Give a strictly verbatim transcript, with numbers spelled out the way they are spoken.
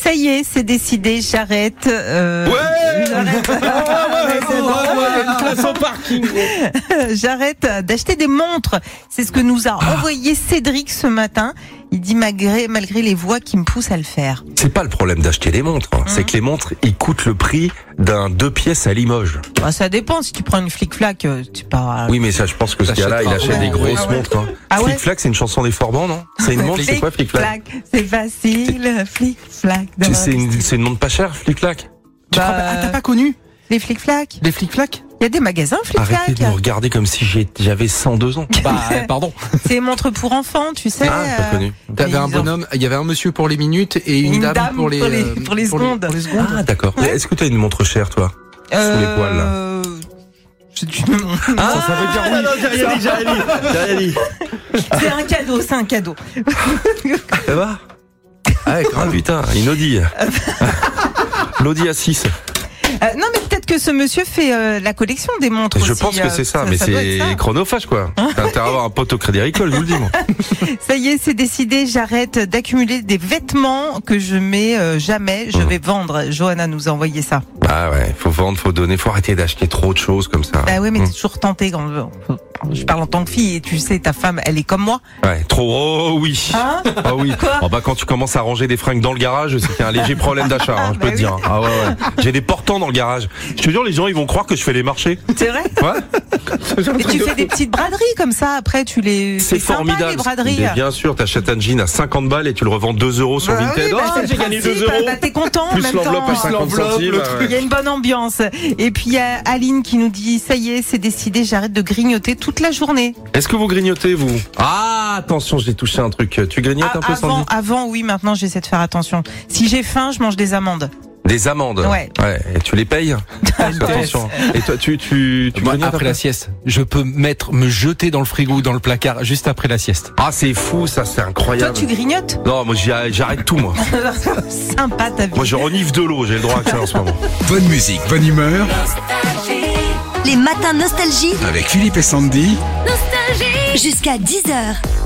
Ça y est, c'est décidé, j'arrête. Euh, Ouais j'arrête. J'arrête d'acheter des montres. C'est ce que nous a envoyé Cédric ce matin. Il dit malgré, malgré les voix qui me poussent à le faire. C'est pas le problème d'acheter des montres, hein. C'est que les montres, ils coûtent le prix d'un deux pièces à Limoges. Bah, ça dépend. Si tu prends une flic-flac, c'est pas... Oui, mais ça, je pense que ce gars-là, il achète ouais, des grosses ah ouais. montres. Hein. Ah ouais. Flic-flac, c'est une chanson des Forbans, non? C'est une montre, c'est quoi Flic-flac? C'est facile, flic-flac. C'est c'est une, c'est une montre pas chère, Flic-flac? Tu Bah, te rappelles- ah, t'as pas connu Les flic-flac. les flic-flac? Il y a des magasins flic-flac. Arrêtez de me regarder comme si j'ai- j'avais cent deux ans. Bah, euh, pardon. C'est montres pour enfants, tu sais. Ah, pas euh, connu. T'avais un ils ont- bonhomme, il y avait un monsieur pour les minutes et une, Une dame, dame pour les, pour les- euh, pour les secondes. pour les secondes. Ah, d'accord. Mais Est-ce que t'as une montre chère, toi? Sous les poils, là. Euh, C'est une- Ah, ça veut dire oui. Non, j'ai rien dit, j'ai rien dit. J'ai rien dit. c'est un cadeau, c'est un cadeau. Ça va? Ah, ouais, ah putain, une Audi. L'Audi A six. Euh, non, mais peut-être que ce monsieur fait euh, la collection des montres Je aussi, pense que euh, c'est ça, ça mais ça doit c'est être ça. chronophage, quoi. T'as intérêt à avoir un pote au Crédit Agricole, je vous le dis, moi. Ça y est, c'est décidé, j'arrête d'accumuler des vêtements que je mets euh, jamais, je Mmh. vais vendre. Johanna nous a envoyé ça. Ah ouais, faut vendre, faut donner, faut arrêter d'acheter trop de choses comme ça. Bah oui, mais Mmh. t'es toujours tenté quand je parle en tant que fille et tu sais, ta femme, elle est comme moi. Ouais, trop, oh oui. Hein? Ah oui. Quoi? Oh bah quand tu commences à ranger des fringues dans le garage, c'est un léger problème d'achat, hein, je peux Bah te oui. dire. Ah ouais, ouais. J'ai des portants dans le garage. Je te jure, les gens, ils vont croire que je fais les marchés. C'est vrai? Ouais. Et tu fais des petites braderies comme ça, après tu les... C'est sympa, formidable. les braderies. Mais bien sûr, t'achètes un jean à cinquante balles et tu le revends deux euros sur Bah Vinted. oui, bah, Oh, c'est le j'ai gagné principe, deux euros. bah, t'es content en Plus même l'enveloppe temps. à cinquante centimes. Il y a une bonne ambiance. Et puis il y a Aline qui nous dit, ça y est, c'est décidé, j'arrête de grignoter toute la journée. Est-ce que vous grignotez, vous? Ah, attention, j'ai touché un truc. Tu grignotes Ah, un peu, avant, Sandy? avant, oui, maintenant j'essaie de faire attention. Si j'ai faim, je mange des amandes. Des amendes. Ouais. Ouais. Et tu les payes? Attention. Et toi, tu, tu, tu Moi, grignotes un après peu la sieste, je peux mettre, me jeter dans le frigo ou dans le placard juste après la sieste. Ah, c'est fou, ça, c'est Toi, incroyable. tu grignotes? Non, moi, j'y- j'arrête tout, moi. Sympa ta vie. Moi, je renifle de l'eau, j'ai le droit à ça en ce moment. Bonne musique, bonne humeur Les matins nostalgie. avec Philippe et Sandy. Jusqu'à dix heures.